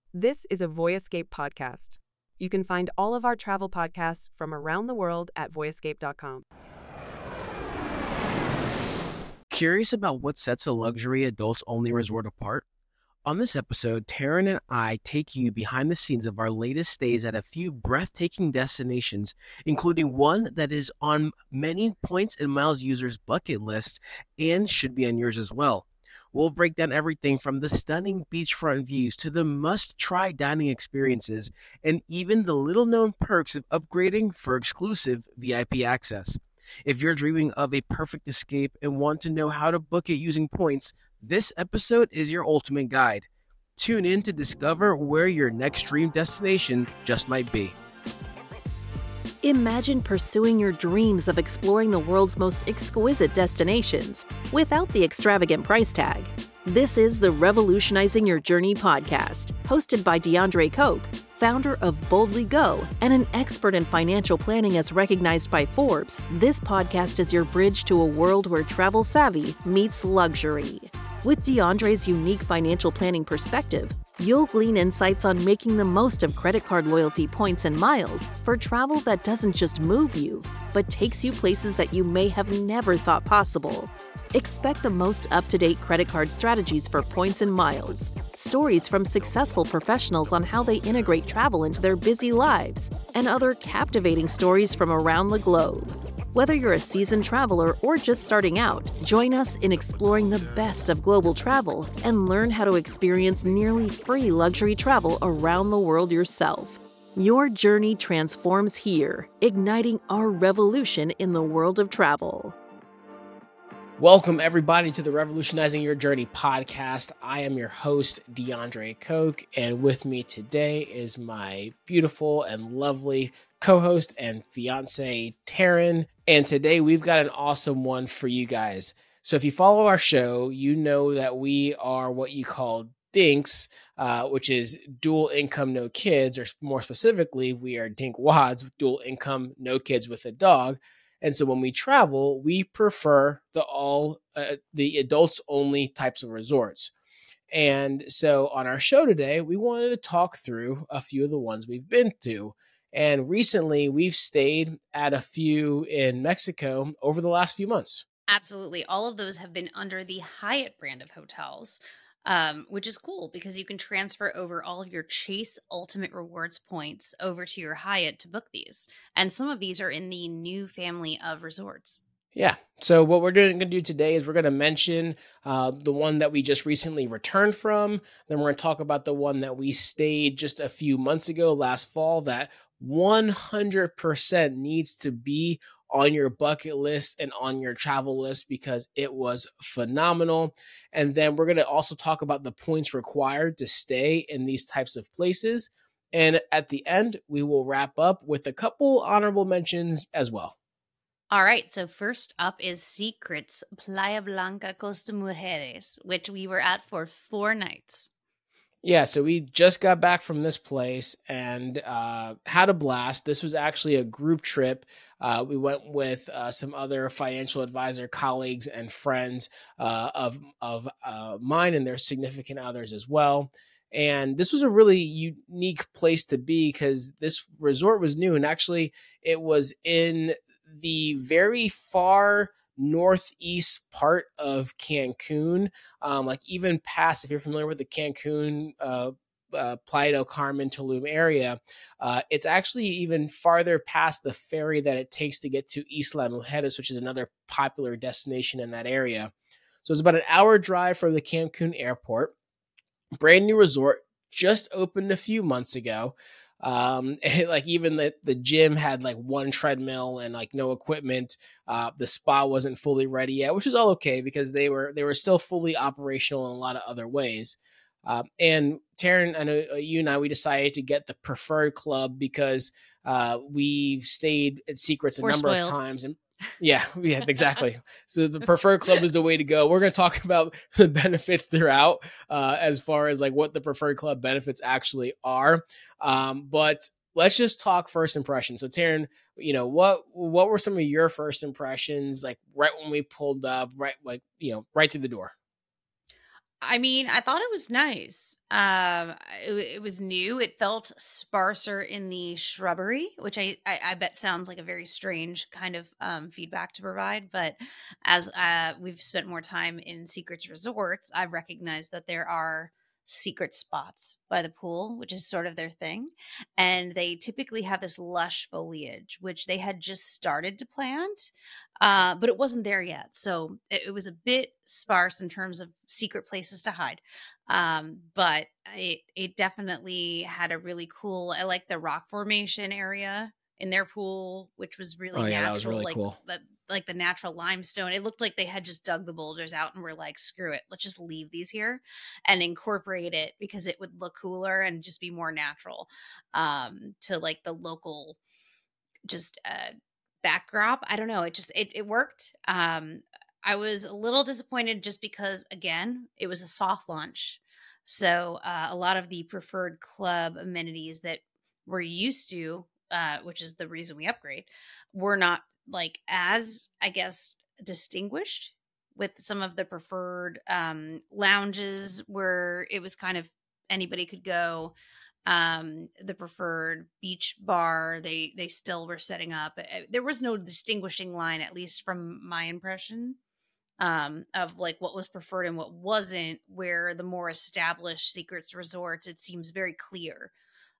This is a Voyescape podcast. You can find all of our travel podcasts from around the world at voyescape.com. Curious about what sets a luxury adults-only resort apart? On this episode, Taryn and I take you behind the scenes of our latest stays at a few breathtaking destinations, including one that is on many Points and Miles users' bucket lists and should be on yours as well. We'll break down everything from the stunning beachfront views to the must-try dining experiences and even the little-known perks of upgrading for exclusive VIP access. If you're dreaming of a perfect escape and want to know how to book it using points, this episode is your ultimate guide. Tune in to discover where your next dream destination just might be. Imagine pursuing your dreams of exploring the world's most exquisite destinations without the extravagant price tag. This is the Revolutionizing Your Journey podcast, hosted by DeAndre Koch, founder of Boldly Go and an expert in financial planning as recognized by Forbes. This podcast is your bridge to a world where travel savvy meets luxury. With DeAndre's unique financial planning perspective, you'll glean insights on making the most of credit card loyalty points and miles for travel that doesn't just move you, but takes you places that you may have never thought possible. Expect the most up-to-date credit card strategies for points and miles, stories from successful professionals on how they integrate travel into their busy lives, and other captivating stories from around the globe. Whether you're a seasoned traveler or just starting out, join us in exploring the best of global travel and learn how to experience nearly free luxury travel around the world yourself. Your journey transforms here, igniting our revolution in the world of travel. Welcome, everybody, to the Revolutionizing Your Journey podcast. I am your host, DeAndre Koch, and with me today is my beautiful and lovely co-host and fiance, Taryn. And today we've got an awesome one for you guys. So if you follow our show, you know that we are what you call dinks, which is dual income, no kids, or more specifically, we are dinkwads, dual income, no kids with a dog. And so when we travel, we prefer the adults only types of resorts. And so on our show today, we wanted to talk through a few of the ones we've been to. And recently we've stayed at a few in Mexico over the last few months. Absolutely. All of those have been under the Hyatt brand of hotels, which is cool because you can transfer over all of your Chase Ultimate Rewards points over to your Hyatt to book these. And some of these are in the new family of resorts. Yeah. So what we're going to do today is we're going to mention the one that we just recently returned from. Then we're going to talk about the one that we stayed just a few months ago, last fall, that 100% needs to be on your bucket list and on your travel list because it was phenomenal. And then we're going to also talk about the points required to stay in these types of places. And at the end, we will wrap up with a couple honorable mentions as well. All right, so first up is Secrets Playa Blanca Costa Mujeres, which we were at for 4 nights. Yeah, so we just got back from this place and had a blast. This was actually a group trip. We went with some other financial advisor colleagues and friends of mine and their significant others as well. And this was a really unique place to be because this resort was new. And actually, it was in the very far northeast part of Cancun, like even past, if you're familiar with the Cancun, Playa del Carmen, Tulum area, it's actually even farther past the ferry that it takes to get to Isla Mujeres, which is another popular destination in that area. So it's about an hour drive from the Cancun airport. Brand new resort, just opened a few months ago. Like even the gym had like one treadmill and like no equipment. The spa wasn't fully ready yet, which is all okay because they were still fully operational in a lot of other ways. And Taryn, I know you and I, we decided to get the preferred club because we've stayed at Secrets a number of times. And yeah, exactly. So the preferred club is the way to go. We're going to talk about the benefits throughout as far as like what the preferred club benefits actually are. But let's just talk first impressions. So Taryn, what were some of your first impressions, like right when we pulled up, right through the door? I mean, I thought it was nice. It was new. It felt sparser in the shrubbery, which I bet sounds like a very strange kind of feedback to provide. But as we've spent more time in Secrets Resorts, I've recognized that there are secret spots by the pool, which is sort of their thing. And they typically have this lush foliage, which they had just started to plant, but it wasn't there yet. So it was a bit sparse in terms of secret places to hide. But it definitely had a really cool, I like the rock formation area in their pool, which was really Oh yeah, that was natural, really cool. like the natural limestone. It looked like they had just dug the boulders out and were like, screw it, let's just leave these here and incorporate it because it would look cooler and just be more natural to like the local just backdrop. I don't know. It worked. I was a little disappointed just because again, it was a soft launch. So a lot of the preferred club amenities that we're used to, which is the reason we upgrade, were not like as, I guess, distinguished with some of the preferred lounges where it was kind of anybody could go. The preferred beach bar they still were setting up. There was no distinguishing line, at least from my impression, of like what was preferred and what wasn't, where the more established secrets resorts, it seems very clear,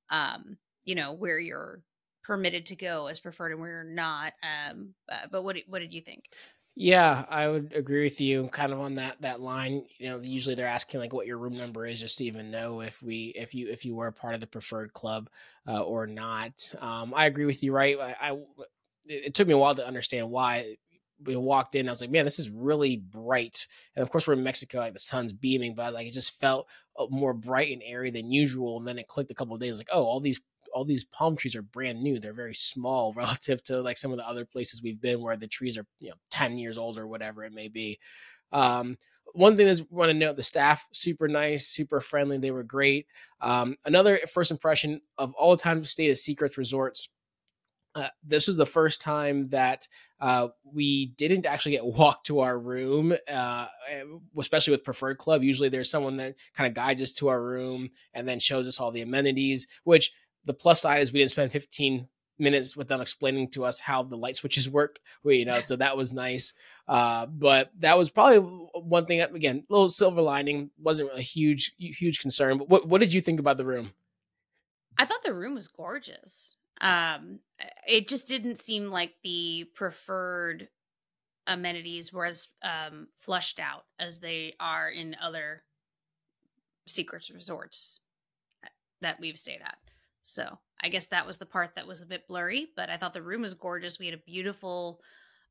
where you're permitted to go as preferred and where you're not. But what did you think? Yeah, I would agree with you kind of on that line. Usually they're asking like what your room number is just to even know if you were a part of the preferred club or not. I agree with you, right? It took me a while to understand why. We walked in, I was like, man, this is really bright. And of course, we're in Mexico, like the sun's beaming, but like it just felt more bright and airy than usual. And then it clicked a couple of days, like, oh, all these palm trees are brand new. They're very small relative to like some of the other places we've been where the trees are 10 years old or whatever it may be. One thing is want to note, the staff super nice, super friendly. They were great. Another first impression of all the time we stayed at Secrets Resorts, this was the first time that we didn't actually get walked to our room, especially with Preferred Club. Usually there's someone that kind of guides us to our room and then shows us all the amenities, which the plus side is we didn't spend 15 minutes with them explaining to us how the light switches worked. So that was nice. But that was probably one thing that, again, a little silver lining, wasn't a huge concern. But what did you think about the room? I thought the room was gorgeous. It just didn't seem like the preferred amenities were as flushed out as they are in other secrets resorts that we've stayed at. So I guess that was the part that was a bit blurry, but I thought the room was gorgeous. We had a beautiful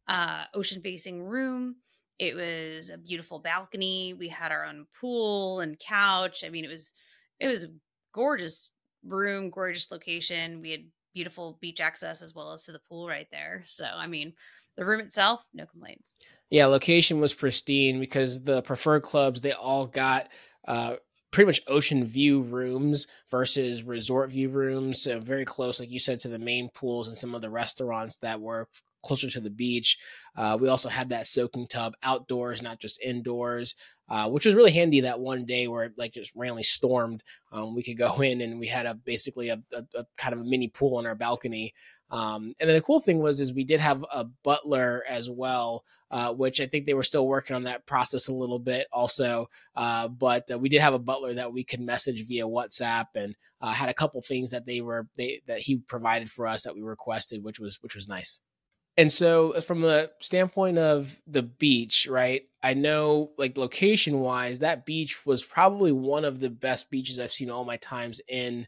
ocean facing room. It was a beautiful balcony. We had our own pool and couch. I mean, it was a gorgeous room, gorgeous location. We had beautiful beach access as well as to the pool right there. So, I mean, the room itself, no complaints. Yeah, location was pristine because the preferred clubs, they all got pretty much ocean view rooms versus resort view rooms. So very close, like you said, to the main pools and some of the restaurants that were closer to the beach. We also had that soaking tub outdoors, not just indoors, which was really handy that one day where it like just randomly stormed. We could go in and we had basically a kind of a mini pool on our balcony. And then the cool thing is we did have a butler as well, which I think they were still working on that process a little bit also. But we did have a butler that we could message via WhatsApp, and had a couple things that that he provided for us that we requested, which was nice. And so from the standpoint of the beach, right, I know like location wise, that beach was probably one of the best beaches I've seen all my times in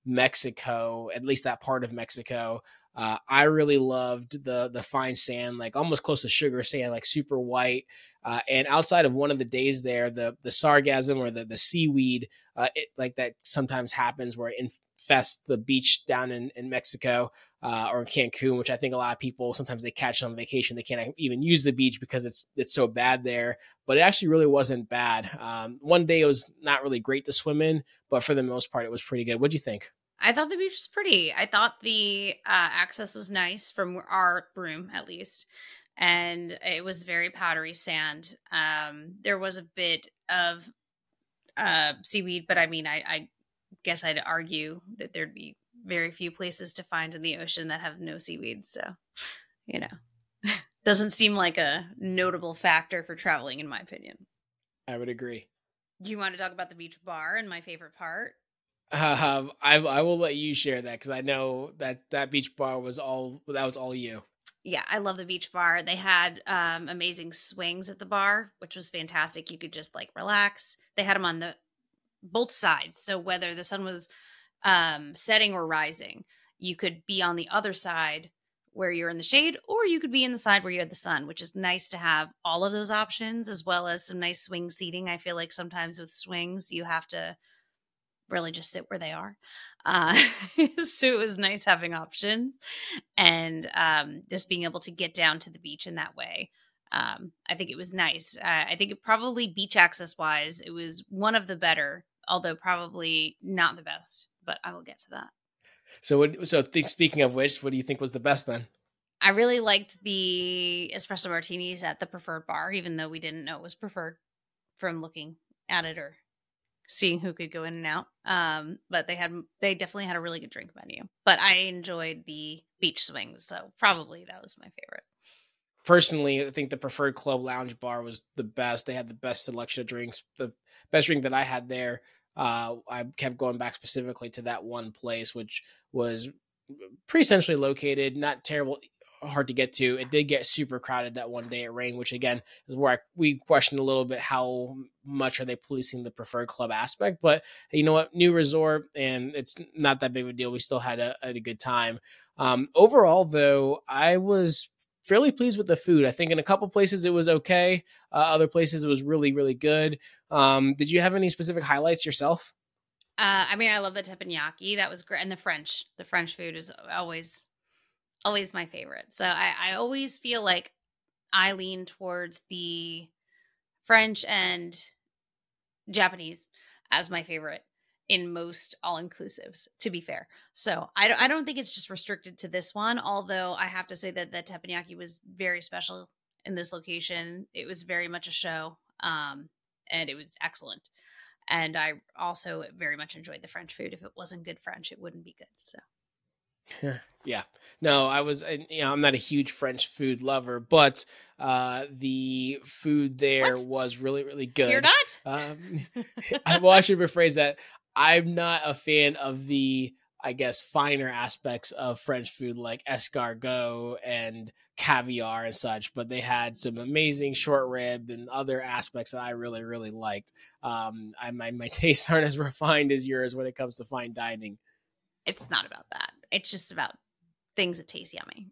Mexico, at least that part of Mexico. I really loved the fine sand, like almost close to sugar sand, like super white. And outside of one of the days there, the sargassum or the seaweed, like that sometimes happens where it infests the beach down in Mexico or in Cancun, which I think a lot of people, sometimes they catch on vacation. They can't even use the beach because it's so bad there. But it actually really wasn't bad. One day it was not really great to swim in, but for the most part, it was pretty good. What'd you think? I thought the beach was pretty. I thought the access was nice from our room, at least. And it was very powdery sand. There was a bit of seaweed, but I mean, I guess I'd argue that there'd be very few places to find in the ocean that have no seaweed. So, you know, doesn't seem like a notable factor for traveling, in my opinion. I would agree. Do you want to talk about the beach bar and my favorite part? I will let you share that because I know that beach bar was all you. Yeah, I love the beach bar. They had amazing swings at the bar, which was fantastic. You could just like relax. They had them on the both sides. So whether the sun was setting or rising, you could be on the other side where you're in the shade, or you could be in the side where you had the sun, which is nice to have all of those options as well as some nice swing seating. I feel like sometimes with swings, you have to really just sit where they are. Uh, so it was nice having options and just being able to get down to the beach in that way. I think it was nice. I think it probably beach access wise, it was one of the better, although probably not the best, but I will get to that. Speaking of which, what do you think was the best then? I really liked the espresso martinis at the preferred bar, even though we didn't know it was preferred from looking at it or seeing who could go in and out. But they definitely had a really good drink menu. But I enjoyed the beach swings, so probably that was my favorite. Personally, I think the Preferred Club Lounge Bar was the best. They had the best selection of drinks. The best drink that I had there, I kept going back specifically to that one place, which was pretty centrally located, not terrible, hard to get to. It did get super crowded that one day it rained, which again is where we questioned a little bit how much are they policing the Preferred Club aspect. But you know what, new resort, and it's not that big of a deal. We still had a good time. Overall, though, I was fairly pleased with the food. I think in a couple places it was okay. Other places it was really, really good. Did you have any specific highlights yourself? I mean, I love the teppanyaki. That was great. And the French food is always my favorite. So I always feel like I lean towards the French and Japanese as my favorite in most all-inclusives, to be fair. So I don't think it's just restricted to this one, although I have to say that the teppanyaki was very special in this location. It was very much a show, and it was excellent. And I also very much enjoyed the French food. If it wasn't good French, it wouldn't be good. So Yeah. No, I'm not a huge French food lover, but the food there What? was really, really good. You're not? I should rephrase that. I'm not a fan of the, I guess, finer aspects of French food like escargot and caviar and such, but they had some amazing short rib and other aspects that I really, really liked. My tastes aren't as refined as yours when it comes to fine dining. It's not about that. It's just about things that taste yummy.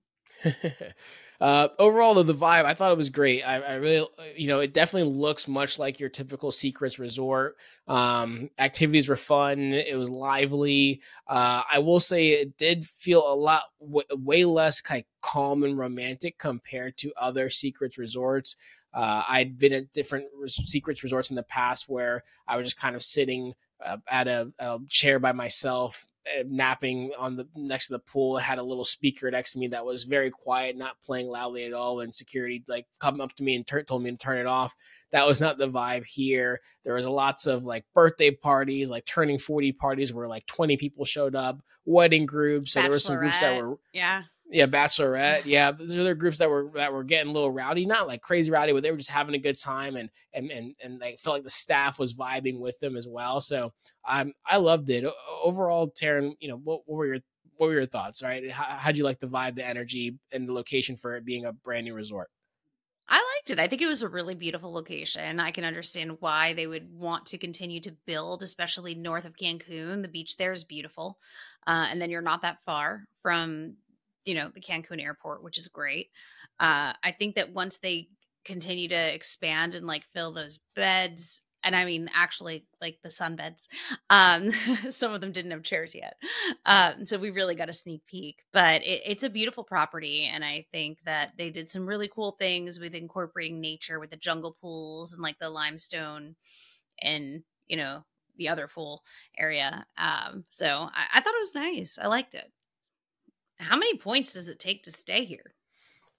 Overall, though, the vibe, I thought it was great. I really, it definitely looks much like your typical Secrets resort. Activities were fun. It was lively. I will say it did feel a lot way less kind of calm and romantic compared to other Secrets resorts. I'd been at different Secrets resorts in the past where I was just kind of sitting at a chair by myself, napping on the next to the pool. It had a little speaker next to me that was very quiet, not playing loudly at all, and security like come up to me and told me to turn it off. That was not the vibe here. There was lots of like birthday parties, like turning 40 parties where like 20 people showed up, wedding groups. So there were some groups that were bachelorette. Yeah, those are groups that were getting a little rowdy, not like crazy rowdy, but they were just having a good time, and they felt like the staff was vibing with them as well. So I loved it overall. Taryn, what were your thoughts? Right, how'd you like the vibe, the energy, and the location for it being a brand new resort? I liked it. I think it was a really beautiful location. I can understand why they would want to continue to build, especially north of Cancun. The beach there is beautiful, and then you're not that far from the Cancun airport, which is great. I think that once they continue to expand and like fill those beds, and I mean actually like the sun beds, some of them didn't have chairs yet, so we really got a sneak peek. But it's a beautiful property, and I think that they did some really cool things with incorporating nature with the jungle pools and like the limestone and the other pool area. So I thought it was nice. I liked it. How many points does it take to stay here?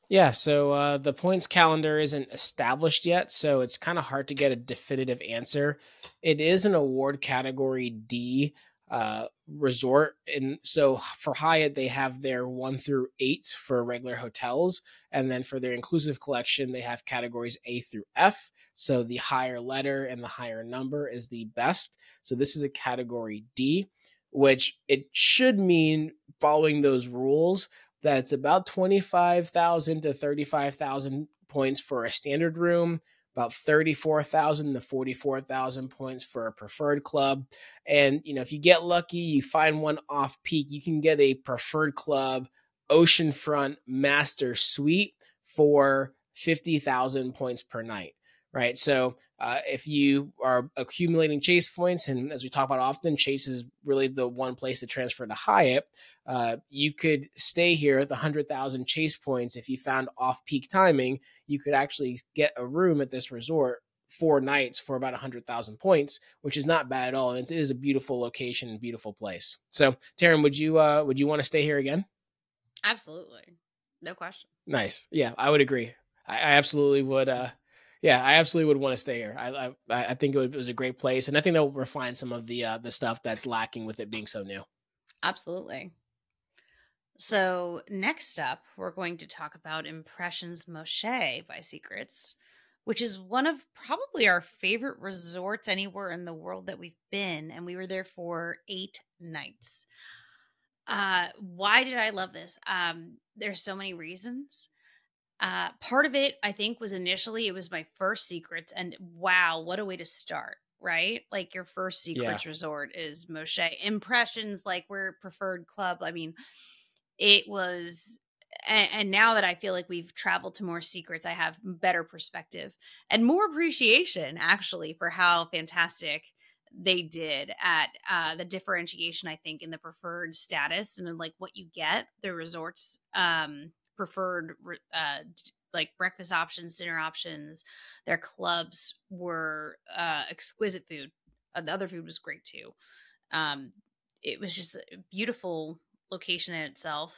Yeah, so the points calendar isn't established yet, so it's kind of hard to get a definitive answer. It is an award category D resort, and so for Hyatt they have their 1 through 8 for regular hotels, and then for their inclusive collection they have categories A through F. So the higher letter and the higher number is the best. So this is a category D, which it should mean, following those rules, that it's about 25,000 to 35,000 points for a standard room, about 34,000 to 44,000 points for a preferred club. And, if you get lucky, you find one off peak, you can get a preferred club oceanfront master suite for 50,000 points per night. Right. So if you are accumulating Chase points, and as we talk about often, Chase is really the one place to transfer to Hyatt. You could stay here at the 100,000 Chase points. If you found off peak timing, you could actually get a room at this resort 4 nights for about 100,000 points, which is not bad at all. And it is a beautiful location and beautiful place. So, Taryn, would you want to stay here again? Absolutely. No question. Nice. Yeah, I would agree. I absolutely would. Yeah, I absolutely would want to stay here. I think it was a great place, and I think that will refine some of the stuff that's lacking with it being so new. Absolutely. So, next up, we're going to talk about Impressions Moshe by Secrets, which is one of probably our favorite resorts anywhere in the world that we've been. And we were there for 8 nights. Why did I love this? There's so many reasons. Part of it, I think, was initially it was my first Secrets, and wow, what a way to start, right? Like your first Yeah. Secrets resort is Moshe. Impressions, like we're preferred club. I mean, it was, and now that I feel like we've traveled to more Secrets, I have better perspective and more appreciation actually for how fantastic they did at the differentiation, I think, in the preferred status and then like what you get the resorts preferred like breakfast options, dinner options. Their clubs were exquisite food. The other food was great too. It was just a beautiful location in itself.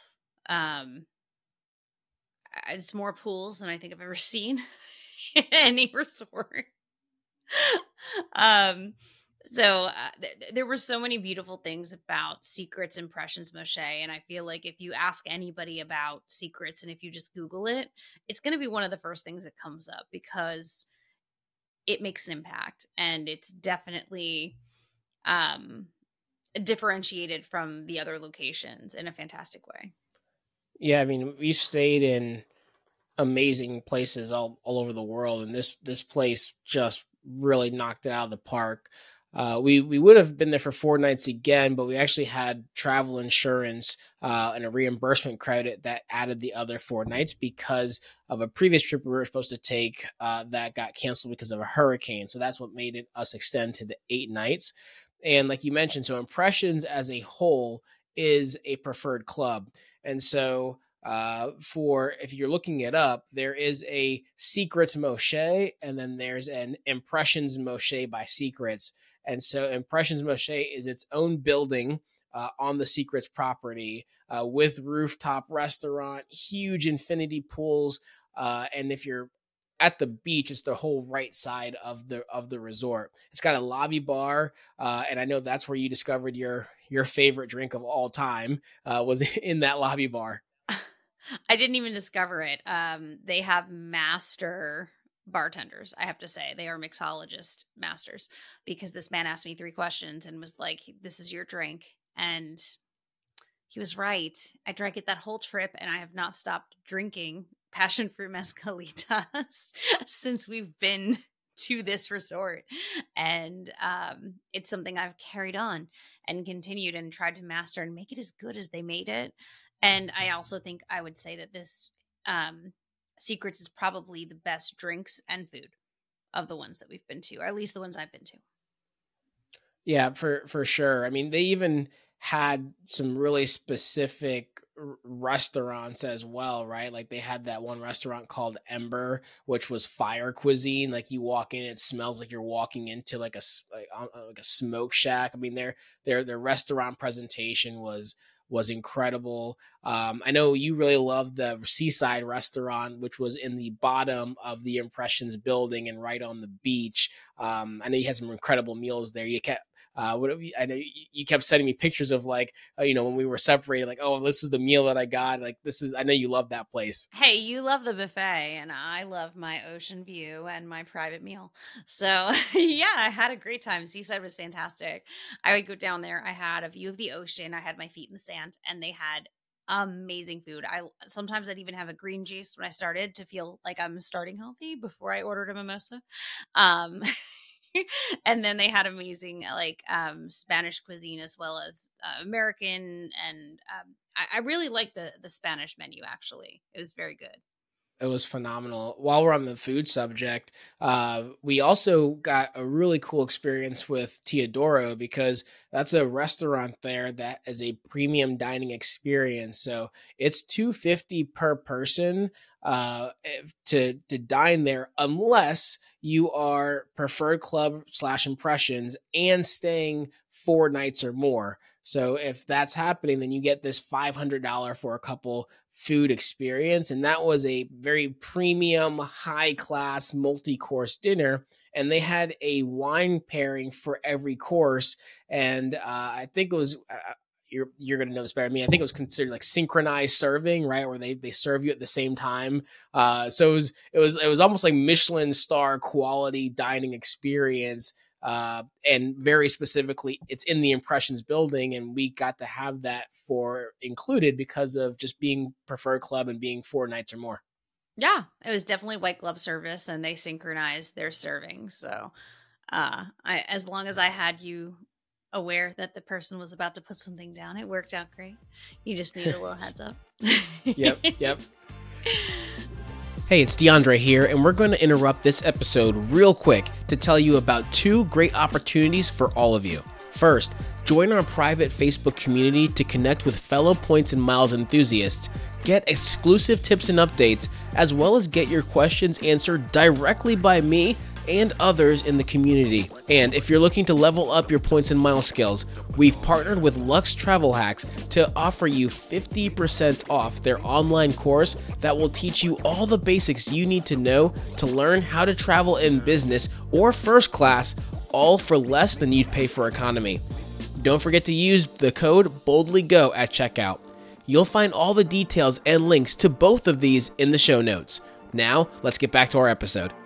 It's more pools than I think I've ever seen in any resort. So there were so many beautiful things about Secrets Impressions Moshe, and I feel like if you ask anybody about Secrets and if you just Google it, it's going to be one of the first things that comes up because it makes an impact, and it's definitely differentiated from the other locations in a fantastic way. Yeah, I mean, we've stayed in amazing places all over the world, and this place just really knocked it out of the park. We would have been there for 4 nights again, but we actually had travel insurance and a reimbursement credit that added the other 4 nights because of a previous trip we were supposed to take that got canceled because of a hurricane. So that's what made it us extend to the 8 nights. And like you mentioned, so Impressions as a whole is a preferred club, and so for if you're looking it up, there is a Secrets Moshe, and then there's an Impressions Moshe by Secrets. And so Impressions Moshe is its own building on the Secrets property with rooftop restaurant, huge infinity pools, and if you're at the beach, it's the whole right side of the resort. It's got a lobby bar, and I know that's where you discovered your favorite drink of all time was in that lobby bar. I didn't even discover it. They have master bartenders, I have to say. They are mixologist masters because this man asked me 3 questions and was like, "This is your drink." And he was right. I drank it that whole trip and I have not stopped drinking passion fruit mezcalitas since we've been to this resort. And it's something I've carried on and continued and tried to master and make it as good as they made it. And I also think I would say that this Secrets is probably the best drinks and food of the ones that we've been to, or at least the ones I've been to. Yeah, for sure. I mean, they even had some really specific restaurants as well, right? Like they had that one restaurant called Ember, which was fire cuisine. Like you walk in, it smells like you're walking into like a smoke shack. I mean, their restaurant presentation was was incredible. I know you really loved the Seaside restaurant, which was in the bottom of the Impressions building and right on the beach. I know you had some incredible meals there. You kept I know you kept sending me pictures of like, when we were separated, like, oh, this is the meal that I got. Like, I know you love that place. Hey, you love the buffet, and I love my ocean view and my private meal. So, yeah, I had a great time. Seaside was fantastic. I would go down there. I had a view of the ocean. I had my feet in the sand, and they had amazing food. Sometimes I'd even have a green juice when I started to feel like I'm starting healthy before I ordered a mimosa. Um, and then they had amazing Spanish cuisine as well as American, and I really liked the Spanish menu. Actually, it was very good. It was phenomenal. While we're on the food subject, we also got a really cool experience with Teodoro, because that's a restaurant there that is a premium dining experience. So it's $250 per person to dine there, unless you are preferred club / Impressions and staying 4 nights or more. So if that's happening, then you get this $500 for a couple food experience. And that was a very premium, high class, multi-course dinner. And they had a wine pairing for every course. And I think it was, you're going to know this better than me, I think it was considered like synchronized serving, right? Where they serve you at the same time. So it was almost like Michelin star quality dining experience. And very specifically, it's in the Impressions building, and we got to have that for included because of just being preferred club and being 4 nights or more. Yeah, it was definitely white glove service, and they synchronized their serving. So, as long as I had you aware that the person was about to put something down, it worked out great. You just need a little heads up. Yep. Hey, it's DeAndre here, and we're going to interrupt this episode real quick to tell you about 2 great opportunities for all of you. First, join our private Facebook community to connect with fellow Points and Miles enthusiasts, get exclusive tips and updates, as well as get your questions answered directly by me and others in the community. And if you're looking to level up your Points and Miles skills, we've partnered with Lux Travel Hacks to offer you 50% off their online course that will teach you all the basics you need to know to learn how to travel in business or first class, all for less than you'd pay for economy. Don't forget to use the code BOLDLYGO at checkout. You'll find all the details and links to both of these in the show notes. Now, let's get back to our episode.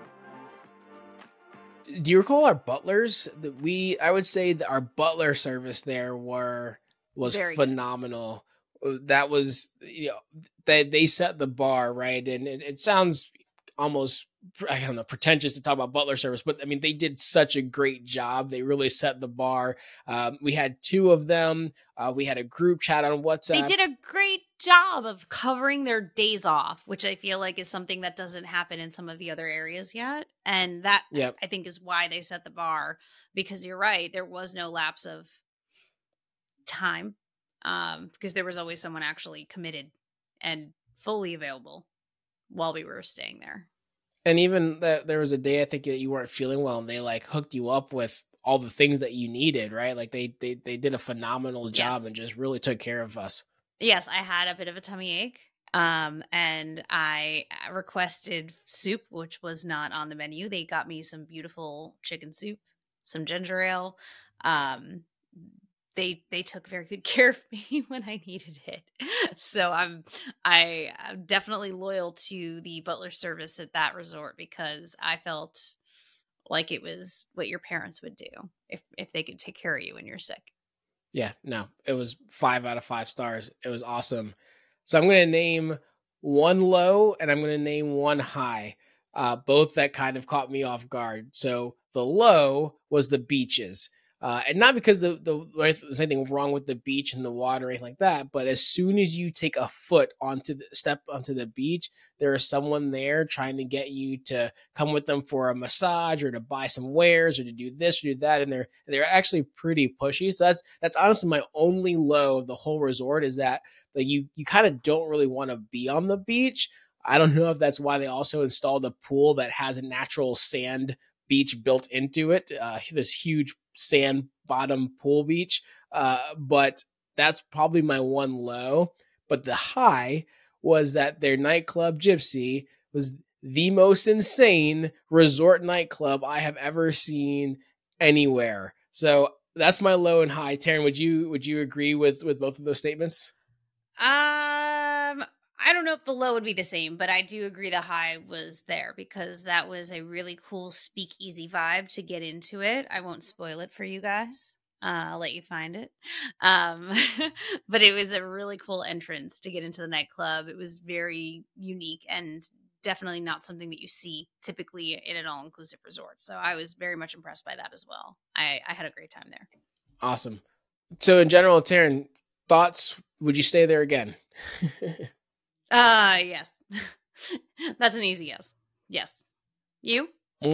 Do you recall our butlers? I would say that our butler service there was very phenomenal. Good. That was, they set the bar, right? And it sounds almost, I don't know, pretentious to talk about butler service, but I mean, they did such a great job. They really set the bar. We had 2 of them. We had a group chat on WhatsApp. They did a great job of covering their days off, which I feel like is something that doesn't happen in some of the other areas yet. And that, I think, is why they set the bar, because you're right. There was no lapse of time, because there was always someone actually committed and fully available while we were staying there. And even there was a day, I think, that you weren't feeling well, and they like hooked you up with all the things that you needed, right? Like they did a phenomenal job and just really took care of us. Yes, I had a bit of a tummy ache, and I requested soup, which was not on the menu. They got me some beautiful chicken soup, some ginger ale. They took very good care of me when I needed it. So I'm definitely loyal to the butler service at that resort, because I felt like it was what your parents would do if they could take care of you when you're sick. Yeah, no, it was 5 out of 5 stars. It was awesome. So I'm going to name 1 low and I'm going to name 1 high, both that kind of caught me off guard. So the low was the beaches. And not because there's anything wrong with the beach and the water or anything like that, but as soon as you take a foot step onto the beach, there is someone there trying to get you to come with them for a massage or to buy some wares or to do this or do that, and they're actually pretty pushy. So that's honestly my only low of the whole resort, is that you kind of don't really want to be on the beach. I don't know if that's why they also installed a pool that has a natural sand beach built into it, this huge sand bottom pool beach, but that's probably my one low. But the high was that their nightclub Gypsy was the most insane resort nightclub I have ever seen anywhere. So that's my low and high. Taryn, would you agree with both of those statements? I don't know if the low would be the same, but I do agree the high was there because that was a really cool speakeasy vibe to get into it. I won't spoil it for you guys. I'll let you find it. Um, but it was a really cool entrance to get into the nightclub. It was very unique and definitely not something that you see typically in an all-inclusive resort. So I was very much impressed by that as well. I had a great time there. Awesome. So in general, Taryn, thoughts? Would you stay there again? Yes. That's an easy yes. Yes. You?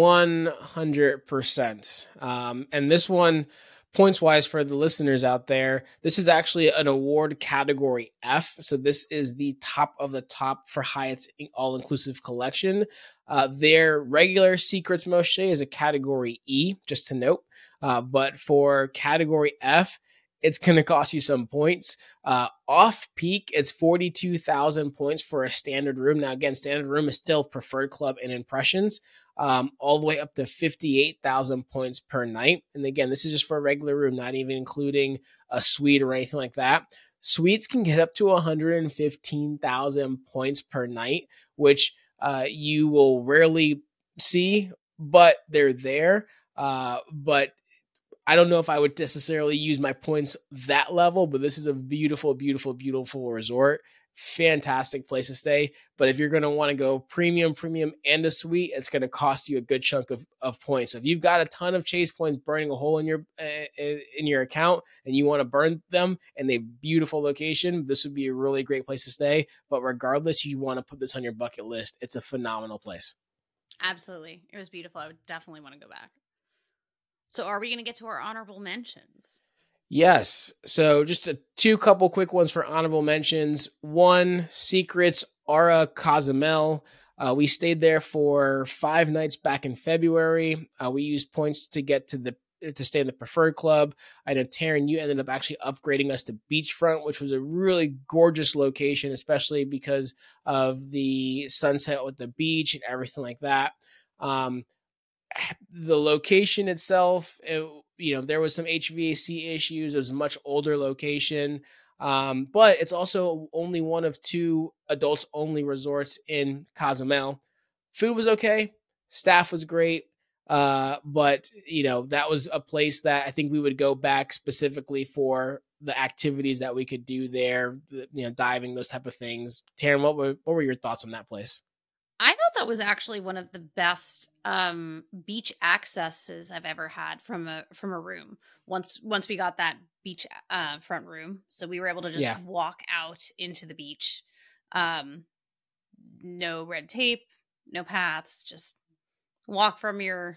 100%. And this one, points wise for the listeners out there, this is actually an award category F. So this is the top of the top for Hyatt's all-inclusive collection. Their regular Secrets Moche is a category E, just to note. But for category F, it's going to cost you some points. Off peak, it's 42,000 points for a standard room. Now, again, standard room is still preferred club and impressions, all the way up to 58,000 points per night. And again, this is just for a regular room, not even including a suite or anything like that. Suites can get up to 115,000 points per night, which you will rarely see, but they're there. But I don't know if I would necessarily use my points that level, but this is a beautiful, beautiful, beautiful resort. Fantastic place to stay. But if you're going to want to go premium, and a suite, it's going to cost you a good chunk of points. So if you've got a ton of chase points burning a hole in your account and you want to burn them in a beautiful location, this would be a really great place to stay. But regardless, you want to put this on your bucket list. It's a phenomenal place. Absolutely. It was beautiful. I would definitely want to go back. So are we going to get to our honorable mentions? Yes. So just two couple quick ones for honorable mentions. One, Secrets Aura Cozumel. We stayed there for 5 nights back in February. We used points to get to stay in the preferred club. I know, Taryn, you ended up actually upgrading us to Beachfront, which was a really gorgeous location, especially because of the sunset with the beach and everything like that. The location itself, there was some HVAC issues. It was a much older location, but it's also only one of 2 adults only resorts in Cozumel. Food was okay. Staff was great. But that was a place that I think we would go back specifically for the activities that we could do there, diving, those type of things. Taryn, what were your thoughts on that place? I thought that was actually one of the best beach accesses I've ever had from a room. Once we got that beach front room, so we were able to just walk out into the beach. No red tape, no paths, just walk from your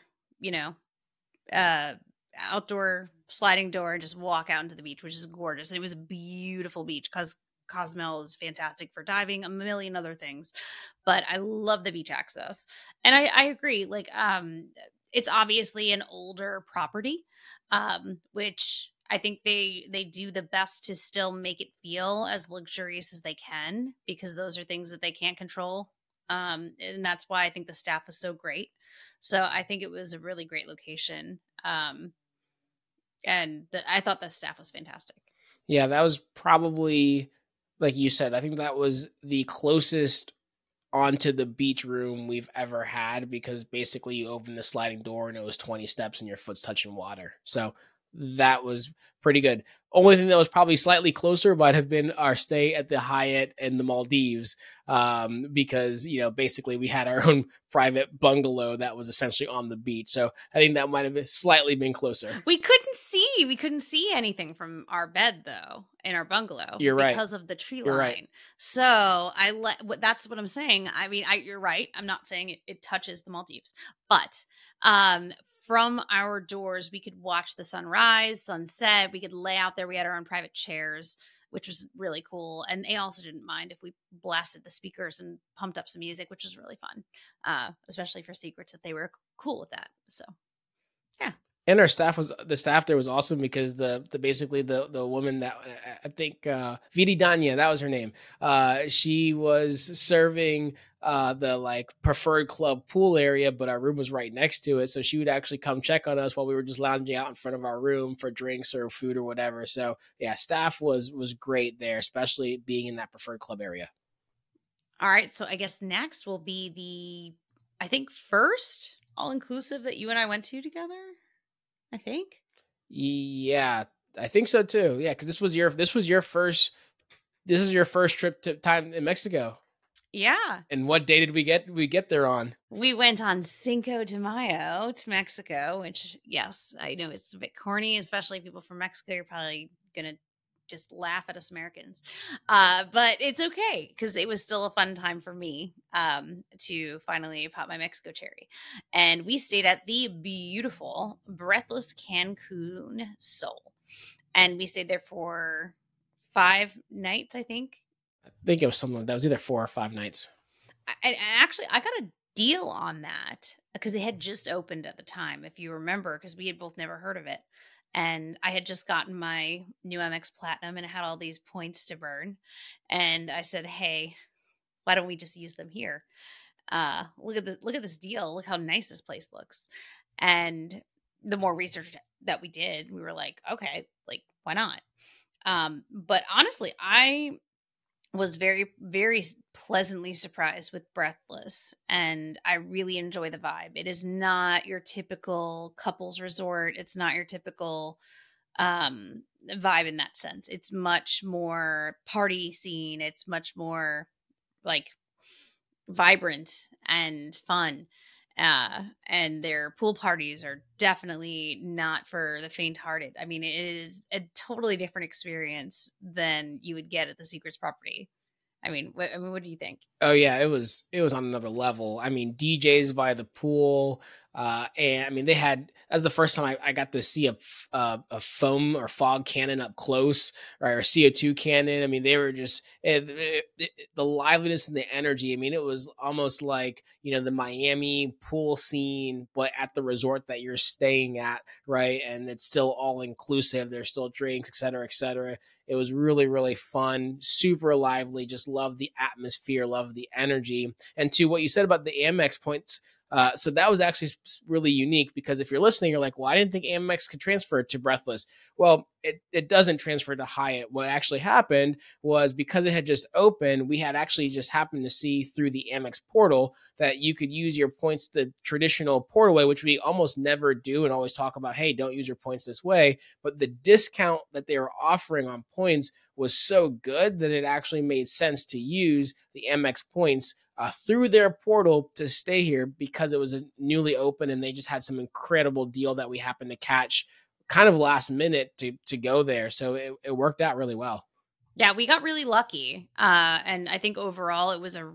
outdoor sliding door and just walk out into the beach, which is gorgeous. And it was a beautiful beach because Cozumel is fantastic for diving, a million other things, but I love the beach access. And I agree. Like, it's obviously an older property, which I think they do the best to still make it feel as luxurious as they can, because those are things that they can't control. And that's why I think the staff was so great. So I think it was a really great location. And I thought the staff was fantastic. Yeah, that was probably, like you said, I think that was the closest onto the beach room we've ever had, because basically you open the sliding door and it was 20 steps and your foot's touching water. So that was pretty good. Only thing that was probably slightly closer might have been our stay at the Hyatt in the Maldives, because basically we had our own private bungalow that was essentially on the beach. So I think that might have slightly been closer. We couldn't see anything from our bed though in our bungalow. You're right, because of the tree line. Right. So that's what I'm saying. I mean, you're right. I'm not saying it touches the Maldives, but from our doors, we could watch the sunrise, sunset. We could lay out there. We had our own private chairs, which was really cool. And they also didn't mind if we blasted the speakers and pumped up some music, which was really fun, especially for Secrets, that they were cool with that. So, yeah. And our staff was the staff there was awesome because the basically the woman that I think Vidi Danya, that was her name. She was serving the like preferred club pool area, but our room was right next to it. So she would actually come check on us while we were just lounging out in front of our room for drinks or food or whatever. So yeah, staff was great there, especially being in that preferred club area. All right, so I guess next will be I think first all inclusive that you and I went to together. I think. Yeah, I think so too. Yeah, because this was your first trip to time in Mexico. Yeah. And what day did we get there on? We went on Cinco de Mayo to Mexico, which yes, I know it's a bit corny, especially people from Mexico. You're probably gonna just laugh at us Americans. But it's okay because it was still a fun time for me to finally pop my Mexico cherry. And we stayed at the beautiful Breathless Cancun Sol. And we stayed there for 5 nights, I think. I think it was something like that. It was either 4 or 5 nights. And actually, I got a deal on that because it had just opened at the time, if you remember, because we had both never heard of it. And I had just gotten my new MX Platinum and I had all these points to burn. And I said, hey, why don't we just use them here? Look at this deal. Look how nice this place looks. And the more research that we did, we were like, okay, like, why not? But honestly, I was very, very pleasantly surprised with Breathless, and I really enjoy the vibe. It is not your typical couples resort. It's not your typical vibe in that sense. It's much more party scene. It's much more like vibrant and fun. And their pool parties are definitely not for the faint-hearted. I mean, it is a totally different experience than you would get at the Secrets property. I mean, what do you think? Oh yeah, it was on another level. I mean, DJs by the pool, and I mean they had. That was the first time I got to see a foam or fog cannon up close, right, or CO2 cannon. I mean, they were just the liveliness and the energy. I mean, it was almost like the Miami pool scene, but at the resort that you're staying at, right? And it's still all inclusive. There's still drinks, et cetera, et cetera. It was really, really fun, super lively. Just love the atmosphere, love the energy. And to what you said about the Amex points, so that was actually really unique because if you're listening, you're like, well, I didn't think Amex could transfer to Breathless. Well, it doesn't transfer to Hyatt. What actually happened was because it had just opened, we had actually just happened to see through the Amex portal that you could use your points the traditional portal way, which we almost never do and always talk about, hey, don't use your points this way. But the discount that they were offering on points was so good that it actually made sense to use the Amex points through their portal to stay here because it was a newly open and they just had some incredible deal that we happened to catch kind of last minute to go there. So it worked out really well. Yeah, we got really lucky. And I think overall it was a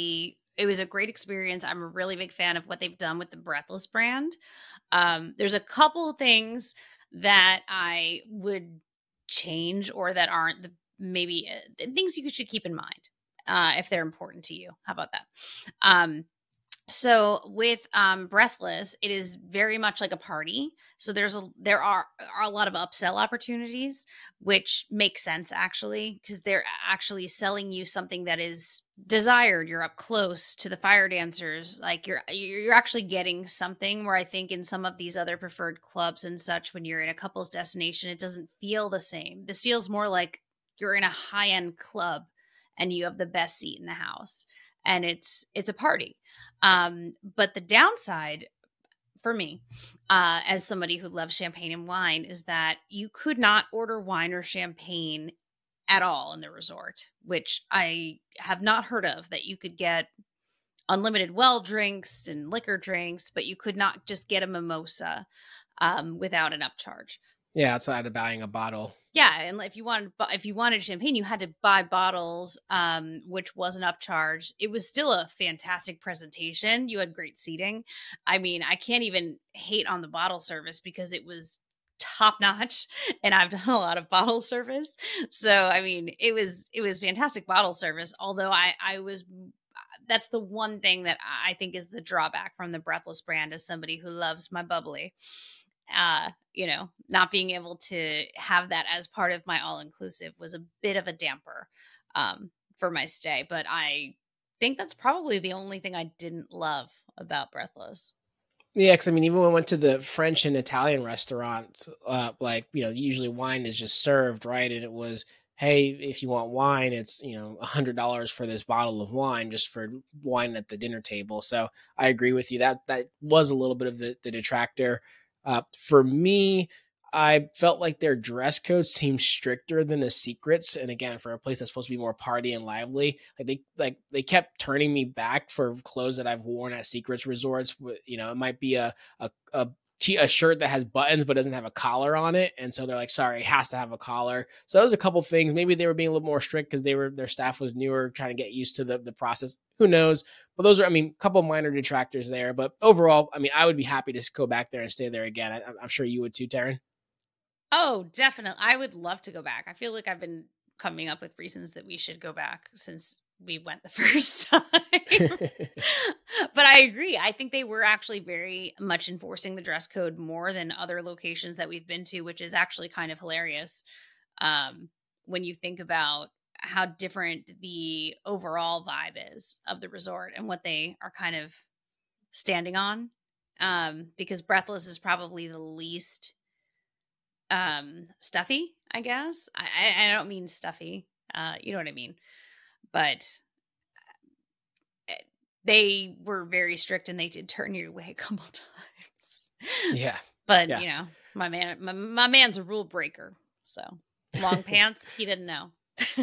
great experience. I'm a really big fan of what they've done with the Breathless brand. There's a couple things that I would change or that aren't maybe things you should keep in mind if they're important to you. How about that? So with Breathless, it is very much like a party. So there are a lot of upsell opportunities, which makes sense actually, because they're actually selling you something that is desired. You're up close to the fire dancers, like you're actually getting something. Where I think in some of these other preferred clubs and such, when you're in a couple's destination, it doesn't feel the same. This feels more like you're in a high-end club and you have the best seat in the house. And it's a party. But the downside for me, as somebody who loves champagne and wine, is that you could not order wine or champagne at all in the resort, which I have not heard of, that you could get unlimited well drinks and liquor drinks, but you could not just get a mimosa without an upcharge. Yeah, outside of buying a bottle. Yeah, and if you wanted champagne, you had to buy bottles, which was an upcharge. It was still a fantastic presentation. You had great seating. I mean, I can't even hate on the bottle service because it was top notch, and I've done a lot of bottle service. So, I mean, it was fantastic bottle service. Although that's the one thing that I think is the drawback from the Breathless brand as somebody who loves my bubbly. not being able to have that as part of my all-inclusive was a bit of a damper for my stay. But I think that's probably the only thing I didn't love about Breathless. Yeah, because I mean, even when we went to the French and Italian restaurants, usually wine is just served, right? And it was, hey, if you want wine, it's $100 for this bottle of wine, just for wine at the dinner table. So I agree with you. That was a little bit of the detractor. For me, I felt like their dress code seemed stricter than the Secrets. And again, for a place that's supposed to be more party and lively, they kept turning me back for clothes that I've worn at Secrets resorts. It might be a shirt that has buttons but doesn't have a collar on it, and so they're like, sorry, it has to have a collar. So that was a couple things. Maybe they were being a little more strict because their staff was newer, trying to get used to the process. Who knows? But those are, a couple minor detractors there. But overall, I would be happy to go back there and stay there again. I'm sure you would too, Taryn. Oh, definitely. I would love to go back. I feel like I've been coming up with reasons that we should go back since we went the first time. But I agree. I think they were actually very much enforcing the dress code more than other locations that we've been to, which is actually kind of hilarious when you think about how different the overall vibe is of the resort and what they are kind of standing on. Because Breathless is probably the least stuffy, I guess. I don't mean stuffy. You know what I mean? But they were very strict and they did turn you away a couple times. Yeah. But my man's a rule breaker. So long pants, he didn't know.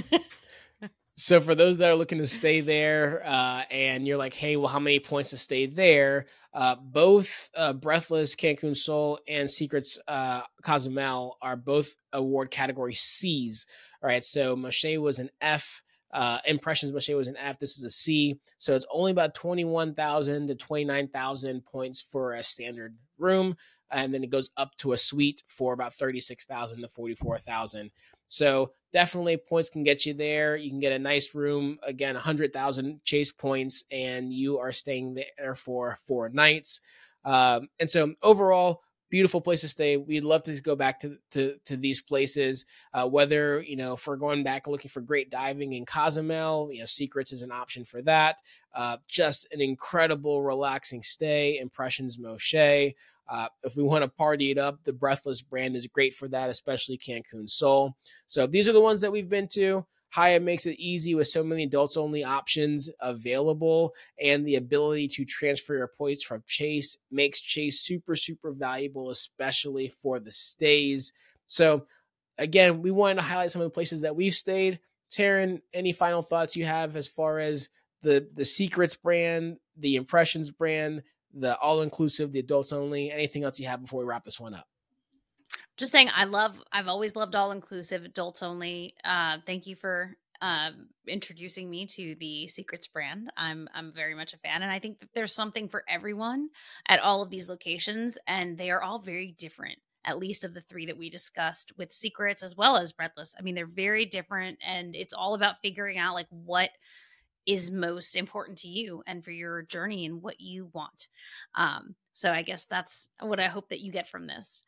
So for those that are looking to stay there and you're like, hey, well, how many points to stay there? Both Breathless, Cancun Sol, and Secrets Cozumel are both award category C's. All right, so Moche was an F. Impressions Moche was an F. This is a C. So it's only about 21,000 to 29,000 points for a standard room. And then it goes up to a suite for about 36,000 to 44,000. So definitely points can get you there. You can get a nice room, again, 100,000 chase points, and you are staying there for 4 nights. And so overall, beautiful place to stay. We'd love to go back to these places, whether, if we're going back looking for great diving in Cozumel, Secrets is an option for that. Just an incredible, relaxing stay. Impressions Moche. If we want to party it up, the Breathless brand is great for that, especially Cancun Sol. So these are the ones that we've been to. Hyatt makes it easy with so many adults-only options available, and the ability to transfer your points from Chase makes Chase super, super valuable, especially for the stays. So again, we wanted to highlight some of the places that we've stayed. Taryn, any final thoughts you have as far as the Secrets brand, the Impressions brand, the all-inclusive, the adults-only, anything else you have before we wrap this one up? Just saying, I've always loved all-inclusive, adults only. Thank you for introducing me to the Secrets brand. I'm very much a fan, and I think that there's something for everyone at all of these locations, and they are all very different, at least of the 3 that we discussed with Secrets as well as Breathless. They're very different, and it's all about figuring out what is most important to you and for your journey and what you want. So I guess that's what I hope that you get from this.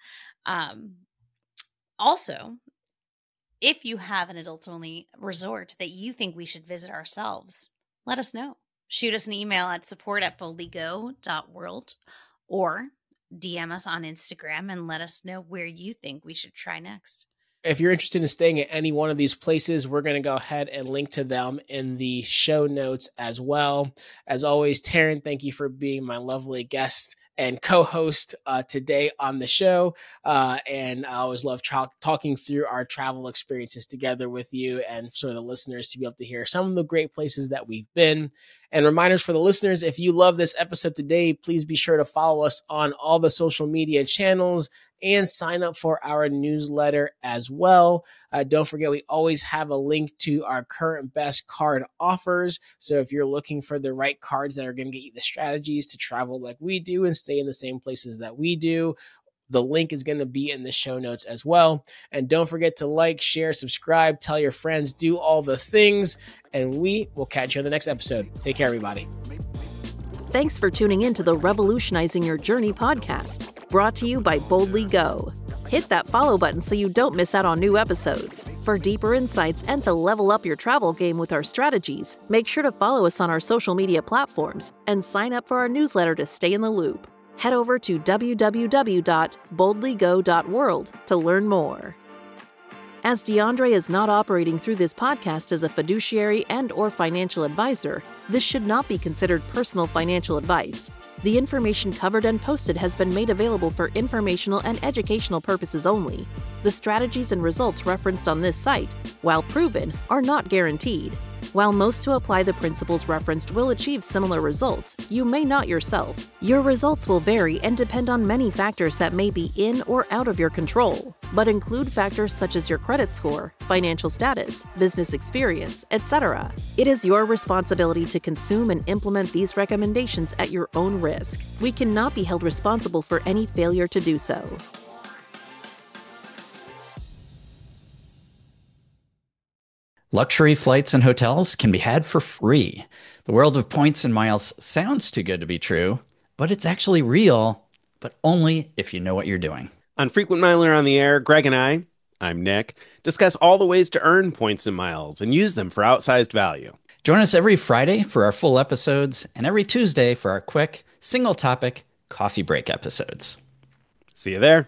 Also, if you have an adults only resort that you think we should visit ourselves, let us know. Shoot us an email at support@boldlygo.world or DM us on Instagram and let us know where you think we should try next. If you're interested in staying at any one of these places, we're going to go ahead and link to them in the show notes as well. As always, Taryn, thank you for being my lovely guest and co-host today on the show. And I always love talking through our travel experiences together with you and for the listeners to be able to hear some of the great places that we've been. And reminders for the listeners, if you love this episode today, please be sure to follow us on all the social media channels and sign up for our newsletter as well. Don't forget, we always have a link to our current best card offers. So if you're looking for the right cards that are going to get you the strategies to travel like we do and stay in the same places that we do, the link is going to be in the show notes as well. And don't forget to like, share, subscribe, tell your friends, do all the things. And we will catch you on the next episode. Take care, everybody. Thanks for tuning in to the Revolutionizing Your Journey podcast, brought to you by Boldly Go. Hit that follow button so you don't miss out on new episodes. For deeper insights and to level up your travel game with our strategies, make sure to follow us on our social media platforms and sign up for our newsletter to stay in the loop. Head over to www.boldlygo.world to learn more. As DeAndre is not operating through this podcast as a fiduciary and/or financial advisor, this should not be considered personal financial advice. The information covered and posted has been made available for informational and educational purposes only. The strategies and results referenced on this site, while proven, are not guaranteed. While most who apply the principles referenced will achieve similar results, you may not yourself. Your results will vary and depend on many factors that may be in or out of your control, but include factors such as your credit score, financial status, business experience, etc. It is your responsibility to consume and implement these recommendations at your own risk. We cannot be held responsible for any failure to do so. Luxury flights and hotels can be had for free. The world of points and miles sounds too good to be true, but it's actually real, but only if you know what you're doing. On Frequent Miler on the Air, Greg and I'm Nick, discuss all the ways to earn points and miles and use them for outsized value. Join us every Friday for our full episodes and every Tuesday for our quick, single-topic coffee break episodes. See you there.